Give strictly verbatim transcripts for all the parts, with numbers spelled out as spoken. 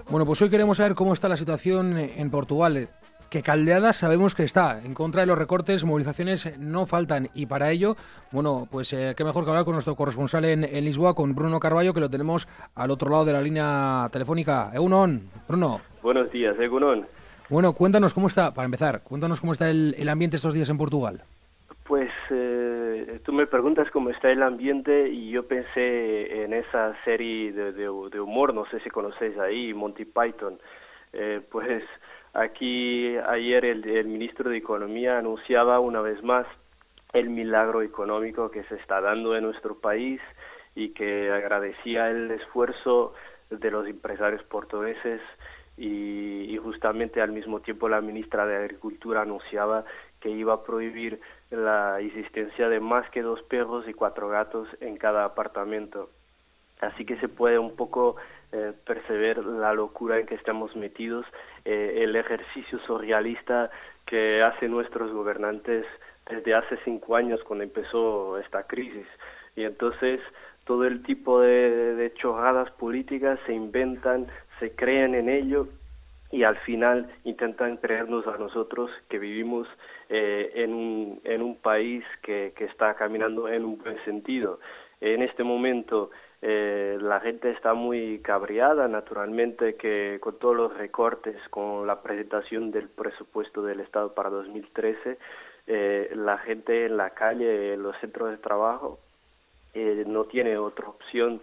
Bueno, pues hoy queremos saber cómo está la situación en Portugal. Que caldeada sabemos que está. En contra de los recortes, movilizaciones no faltan. Y para ello, bueno, pues eh, qué mejor que hablar con nuestro corresponsal en, en Lisboa, con Bruno Carballo, que lo tenemos al otro lado de la línea telefónica. Egunon, Bruno. Buenos días, Egunon. Bueno, cuéntanos cómo está, para empezar, cuéntanos cómo está el, el ambiente estos días en Portugal. Pues eh, tú me preguntas cómo está el ambiente y yo pensé en esa serie de, de, de humor, no sé si conocéis ahí, Monty Python. Eh, pues aquí ayer el, el ministro de Economía anunciaba una vez más el milagro económico que se está dando en nuestro país y que agradecía el esfuerzo de los empresarios portugueses y, y justamente al mismo tiempo la ministra de Agricultura anunciaba que iba a prohibir la existencia de más que dos perros y cuatro gatos en cada apartamento. Así que se puede un poco eh, perceber la locura en que estamos metidos, eh, el ejercicio surrealista que hacen nuestros gobernantes desde hace cinco años cuando empezó esta crisis. Y entonces todo el tipo de, de chorradas políticas se inventan, se creen en ello y al final intentan creernos a nosotros que vivimos eh, en, un, en un país que, que está caminando en un buen sentido. En este momento eh, la gente está muy cabreada, naturalmente, que con todos los recortes, con la presentación del presupuesto del Estado para dos mil trece, eh, la gente en la calle, en los centros de trabajo, eh, no tiene otra opción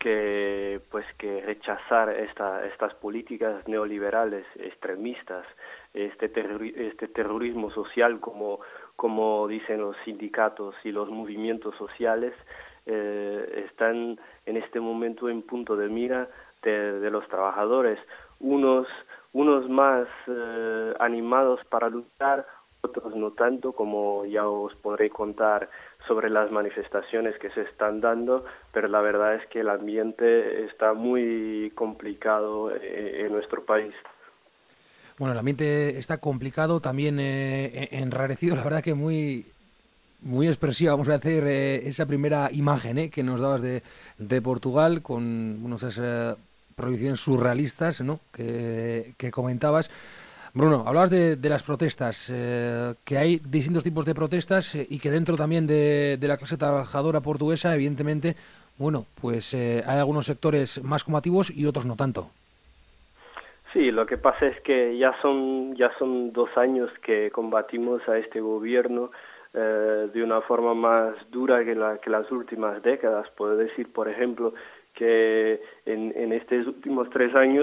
que pues que rechazar esta, estas políticas neoliberales extremistas, este terrori- este terrorismo social como como dicen los sindicatos y los movimientos sociales, eh, están en este momento en punto de mira de, de los trabajadores, unos unos más eh, animados para luchar, otros no tanto, como ya os podré contar sobre las manifestaciones que se están dando, pero la verdad es que el ambiente está muy complicado eh, en nuestro país. Bueno, el ambiente está complicado, también eh, enrarecido, la verdad que muy... Muy expresiva, vamos a decir, eh, esa primera imagen eh, que nos dabas de, de Portugal con bueno, esas eh, prohibiciones surrealistas, ¿no?, que, que comentabas. Bruno, hablabas de, de las protestas, eh, que hay distintos tipos de protestas eh, y que dentro también de, de la clase trabajadora portuguesa, evidentemente, bueno, pues eh, hay algunos sectores más combativos y otros no tanto. Sí, lo que pasa es que ya son ya son dos años que combatimos a este gobierno eh, de una forma más dura que, la, que las últimas décadas. Puedo decir, por ejemplo, que en, en estos últimos tres años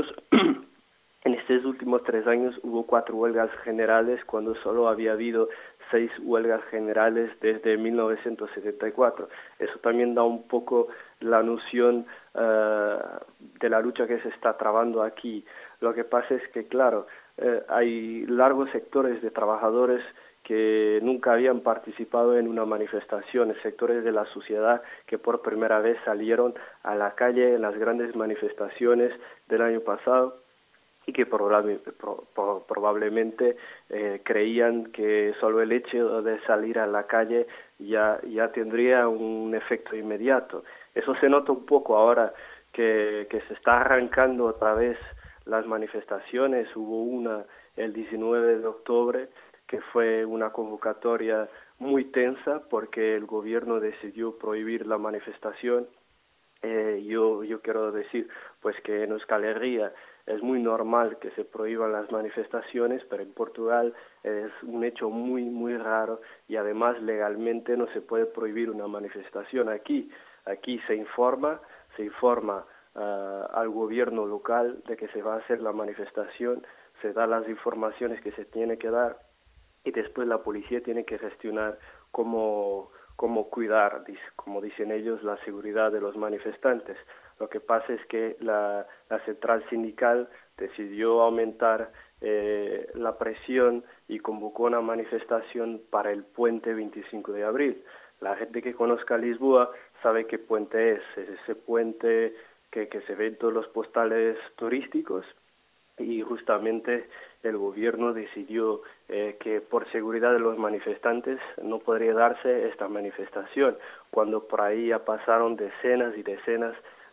en estos últimos tres años hubo cuatro huelgas generales cuando solo había habido seis huelgas generales desde mil novecientos setenta y cuatro. Eso también da un poco la noción uh, de la lucha que se está trabando aquí. Lo que pasa es que, claro, eh, hay largos sectores de trabajadores que nunca habían participado en una manifestación, sectores de la sociedad que por primera vez salieron a la calle en las grandes manifestaciones del año pasado y que probable, pro, pro, probablemente eh, creían que solo el hecho de salir a la calle ya, ya tendría un efecto inmediato. Eso se nota un poco ahora que, que se está arrancando otra vez las manifestaciones. Hubo una el diecinueve de octubre que fue una convocatoria muy tensa porque el gobierno decidió prohibir la manifestación. Eh, yo, yo quiero decir pues que en Euskal Herria es muy normal que se prohíban las manifestaciones, pero en Portugal es un hecho muy, muy raro y además legalmente no se puede prohibir una manifestación. Aquí, aquí se informa, se informa uh, al gobierno local de que se va a hacer la manifestación, se dan las informaciones que se tiene que dar y después la policía tiene que gestionar cómo, cómo cuidar, como dicen ellos, la seguridad de los manifestantes. Lo que pasa es que la, la central sindical decidió aumentar eh, la presión y convocó una manifestación para el puente veinticinco de abril. La gente que conozca Lisboa sabe qué puente es, es ese puente que, que se ve en todos los postales turísticos, y justamente el gobierno decidió eh, que por seguridad de los manifestantes no podría darse esta manifestación, cuando por ahí ya pasaron decenas y decenas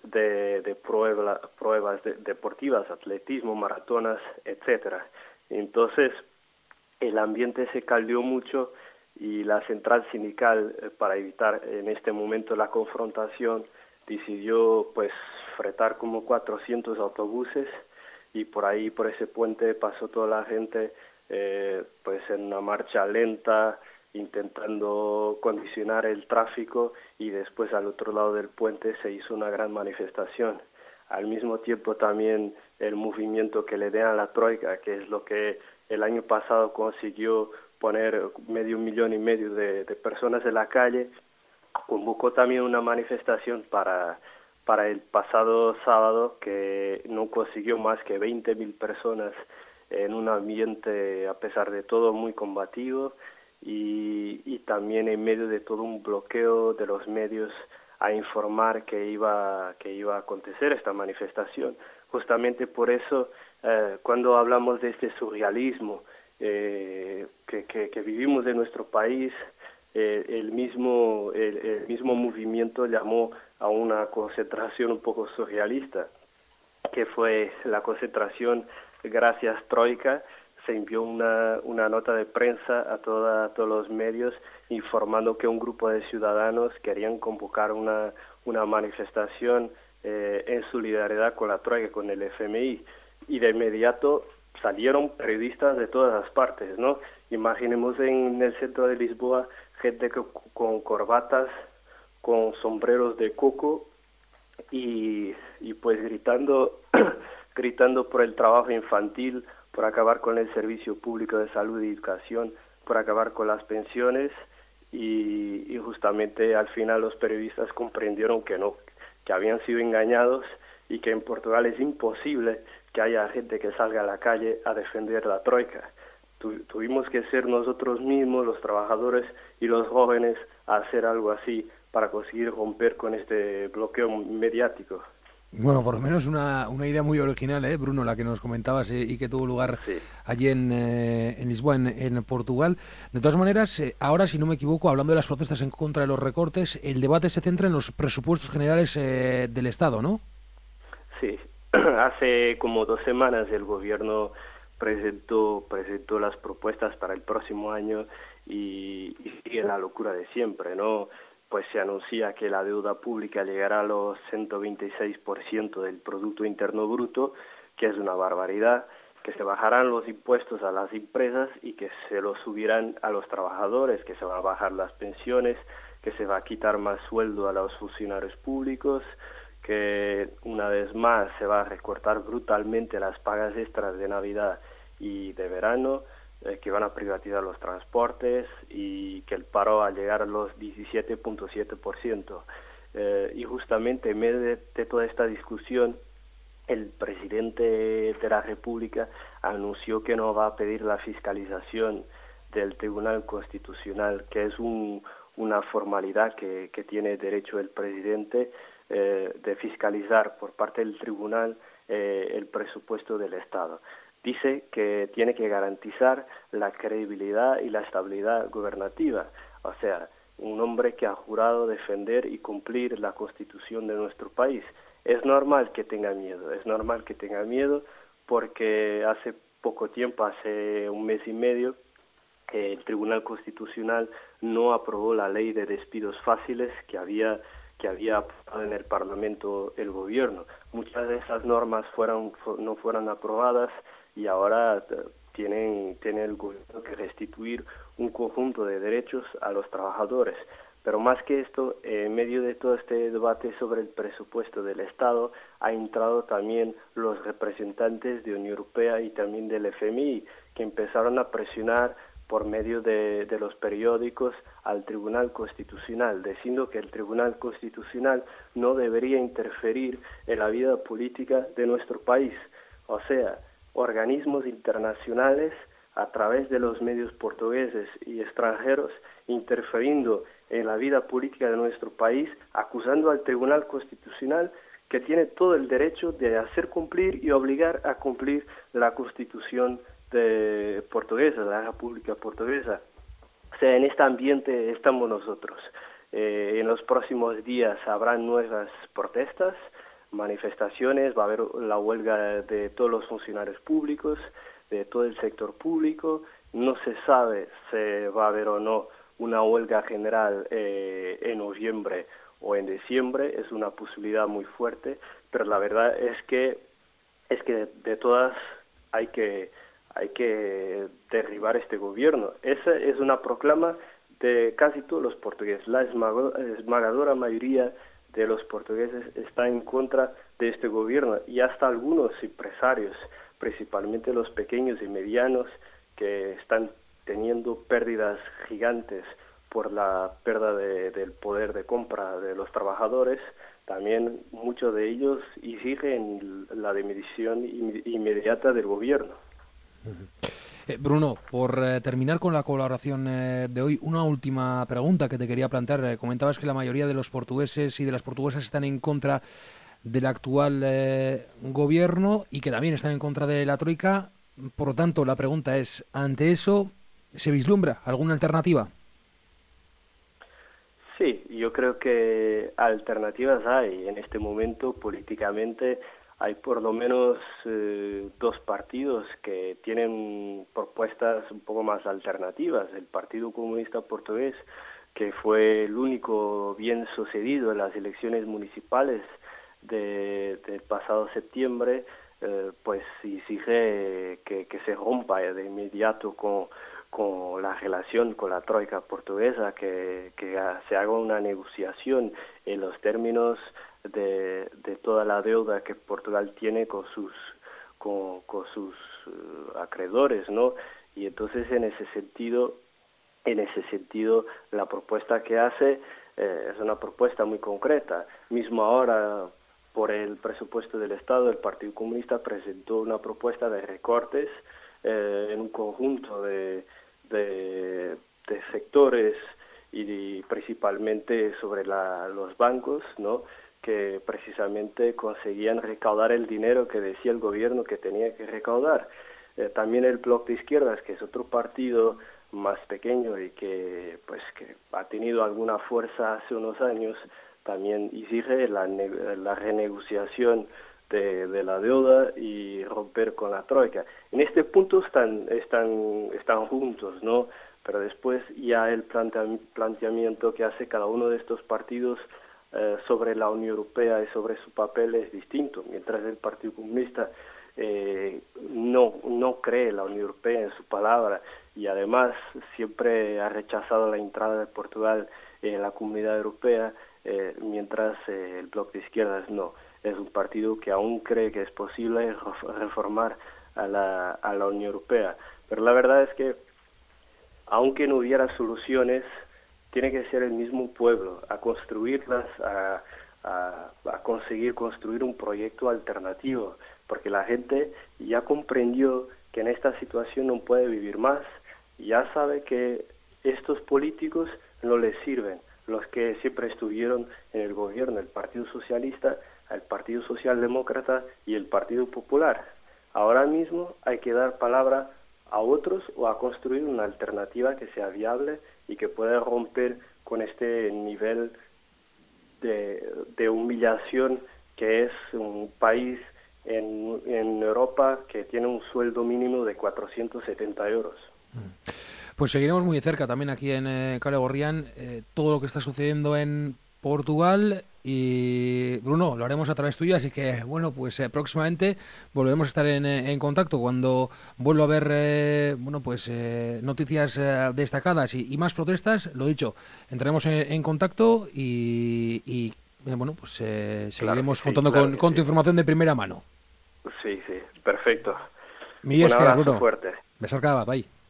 de, de prueba, pruebas de, deportivas, atletismo, maratonas, etcétera. Entonces, el ambiente se caldeó mucho y la central sindical, eh, para evitar en este momento la confrontación, decidió pues fretar como cuatrocientos autobuses y por ahí, por ese puente, pasó toda la gente eh, pues en una marcha lenta, intentando condicionar el tráfico, y después al otro lado del puente se hizo una gran manifestación. Al mismo tiempo también el movimiento que le den a la Troika, que es lo que el año pasado consiguió poner medio millón y medio de, de personas en la calle, convocó también una manifestación para, para el pasado sábado, que no consiguió más que veinte mil personas en un ambiente, a pesar de todo, muy combativo, y, y también en medio de todo un bloqueo de los medios a informar que iba, que iba a acontecer esta manifestación. Justamente por eso, eh, cuando hablamos de este surrealismo eh, que, que, que vivimos en nuestro país, eh, el mismo el, el mismo movimiento llamó a una concentración un poco surrealista, que fue la concentración Gracias Troika. Se envió una, una nota de prensa a, toda, a todos los medios informando que un grupo de ciudadanos querían convocar una, una manifestación eh, en solidaridad con la Troika, con el F M I, y de inmediato salieron periodistas de todas las partes, ¿no? Imaginemos en el centro de Lisboa gente que, con corbatas, con sombreros de coco y, y pues gritando, gritando por el trabajo infantil, por acabar con el servicio público de salud y educación, por acabar con las pensiones, y, y justamente al final los periodistas comprendieron que no, que habían sido engañados y que en Portugal es imposible que haya gente que salga a la calle a defender la Troika. Tu, tuvimos que ser nosotros mismos, los trabajadores y los jóvenes, a hacer algo así para conseguir romper con este bloqueo mediático. Bueno, por lo menos una, una idea muy original, ¿eh, Bruno, la que nos comentabas eh, y que tuvo lugar Sí. allí en, eh, en Lisboa, en, en Portugal. De todas maneras, eh, ahora, si no me equivoco, hablando de las protestas en contra de los recortes, el debate se centra en los presupuestos generales eh, del Estado, ¿no? Sí, hace como dos semanas el gobierno presentó, presentó las propuestas para el próximo año y, y sigue la locura de siempre, ¿no? Pues se anuncia que la deuda pública llegará a los ciento veintiséis por ciento del Producto Interno Bruto, que es una barbaridad, que se bajarán los impuestos a las empresas y que se los subirán a los trabajadores, que se van a bajar las pensiones, que se va a quitar más sueldo a los funcionarios públicos, que una vez más se va a recortar brutalmente las pagas extras de Navidad y de verano, eh, que van a privatizar los transportes y que el paro va a llegar a los diecisiete punto siete por ciento. Eh, y justamente en medio de, de toda esta discusión, el presidente de la República anunció que no va a pedir la fiscalización del Tribunal Constitucional, que es un, una formalidad que, que tiene derecho el presidente eh, de fiscalizar por parte del tribunal eh, el presupuesto del Estado. Dice que tiene que garantizar la credibilidad y la estabilidad gubernativa, o sea, un hombre que ha jurado defender y cumplir la Constitución de nuestro país. Es normal que tenga miedo, es normal que tenga miedo porque hace poco tiempo, hace un mes y medio, eh, el Tribunal Constitucional no aprobó la ley de despidos fáciles que había que había aprobado en el Parlamento el gobierno. Muchas de esas normas fueron no fueron aprobadas y ahora tienen, tiene el gobierno que restituir un conjunto de derechos a los trabajadores. Pero más que esto, en medio de todo este debate sobre el presupuesto del Estado, ha entrado también los representantes de Unión Europea y también del F M I, que empezaron a presionar por medio de, de los periódicos al Tribunal Constitucional, diciendo que el Tribunal Constitucional no debería interferir en la vida política de nuestro país. O sea, organismos internacionales, a través de los medios portugueses y extranjeros, interfiriendo en la vida política de nuestro país, acusando al Tribunal Constitucional, que tiene todo el derecho de hacer cumplir y obligar a cumplir la Constitución de portuguesa, de la República Portuguesa. O sea, en este ambiente estamos nosotros. Eh, en los próximos días habrán nuevas protestas, manifestaciones, va a haber la huelga de todos los funcionarios públicos, de todo el sector público. No se sabe si va a haber o no una huelga general eh, en noviembre o en diciembre, es una posibilidad muy fuerte, pero la verdad es que es que de, de todas hay que hay que derribar este gobierno. Esa es una proclama de casi todos los portugueses. La esmagadora mayoría de los portugueses está en contra de este gobierno, y hasta algunos empresarios, principalmente los pequeños y medianos, que están teniendo pérdidas gigantes por la pérdida de, del poder de compra de los trabajadores. También muchos de ellos exigen la dimisión inmediata del gobierno. Eh, Bruno, por eh, terminar con la colaboración eh, de hoy, una última pregunta que te quería plantear. Eh, comentabas que la mayoría de los portugueses y de las portuguesas están en contra del actual eh, gobierno y que también están en contra de la Troika. Por lo tanto, la pregunta es, ante eso, ¿se vislumbra alguna alternativa? Sí, yo creo que alternativas hay. En este momento, políticamente, hay por lo menos eh, dos partidos que tienen propuestas un poco más alternativas. El Partido Comunista Portugués, que fue el único bien sucedido en las elecciones municipales de, del pasado septiembre, eh, pues exige que, que se rompa de inmediato con, con la relación con la Troika portuguesa, que, que se haga una negociación en los términos de, de toda la deuda que Portugal tiene con sus con, con sus uh, acreedores, ¿no? Y entonces en ese sentido en ese sentido la propuesta que hace eh, es una propuesta muy concreta. Mismo ahora, por el presupuesto del Estado, el Partido Comunista presentó una propuesta de recortes eh, en un conjunto de, de, de sectores y principalmente sobre la, los bancos, ¿no?, que precisamente conseguían recaudar el dinero que decía el gobierno que tenía que recaudar. Eh, también el Bloc de Izquierdas, que es otro partido más pequeño y que pues que ha tenido alguna fuerza hace unos años, también exige la, la renegociación de, de la deuda y romper con la Troika. En este punto están están están juntos, ¿no? Pero después ya el planteamiento que hace cada uno de estos partidos eh, sobre la Unión Europea y sobre su papel es distinto. Mientras el Partido Comunista eh, no no cree la Unión Europea en su palabra y además siempre ha rechazado la entrada de Portugal en la Comunidad Europea, eh, mientras eh, el Bloc de Izquierdas no. Es un partido que aún cree que es posible reformar a la, a la Unión Europea. Pero la verdad es que, aunque no hubiera soluciones, tiene que ser el mismo pueblo a construirlas, a, a, a conseguir construir un proyecto alternativo, porque la gente ya comprendió que en esta situación no puede vivir más, ya sabe que estos políticos no les sirven, los que siempre estuvieron en el gobierno, el Partido Socialista, el Partido Socialdemócrata y el Partido Popular. Ahora mismo hay que dar palabra a otros o a construir una alternativa que sea viable y que pueda romper con este nivel de, de humillación que es un país en, en Europa que tiene un sueldo mínimo de cuatrocientos setenta euros. Pues seguiremos muy de cerca también aquí en eh, Cale Gorrián eh, todo lo que está sucediendo en Portugal. Y Bruno, lo haremos a través tuyo, así que bueno, pues eh, próximamente volveremos a estar en, en contacto cuando vuelva a haber eh, bueno, pues eh, noticias eh, destacadas y, y más protestas. Lo dicho, entraremos en, en contacto y, y eh, bueno, pues eh, seguiremos claro sí, contando claro con, con sí. tu información de primera mano. Sí, sí, perfecto. Mi es Un que abrazo Bruno, fuerte. besarcada, bye.